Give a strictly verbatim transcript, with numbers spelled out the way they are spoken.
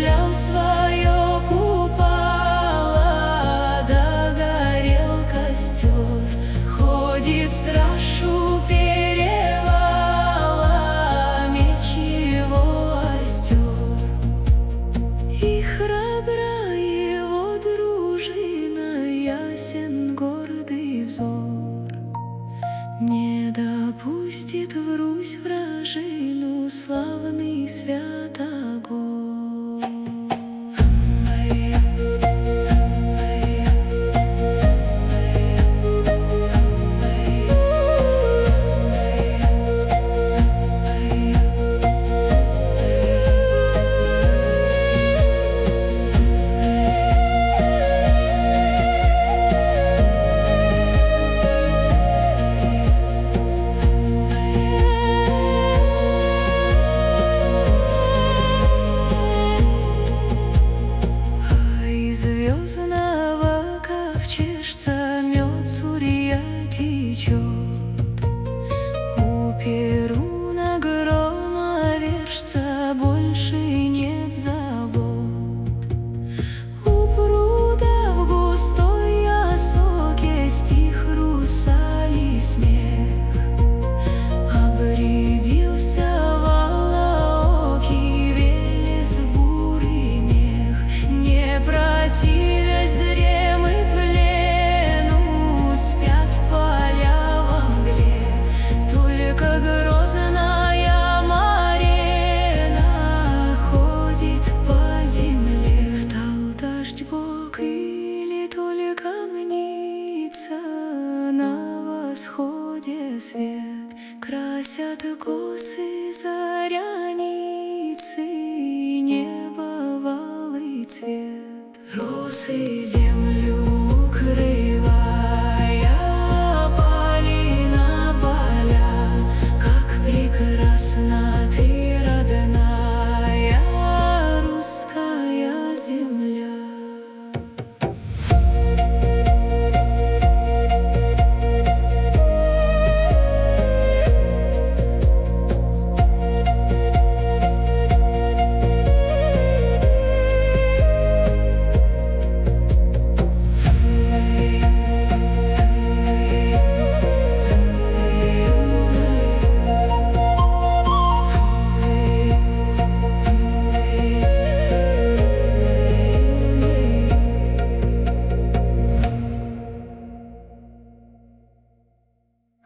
земля в свое купала, догорел костер, ходит страж у перевала, меч его остер. И храбра его дружина, ясен гордый взор, не допустит в Русь вражину славный Святогор. Звездного ковчежца мед сурья течет, у Перуна громовержца больше нет забот. У пруда в густой осоке стих русалий смех, обрядился волоокий Велес бурый мех, не против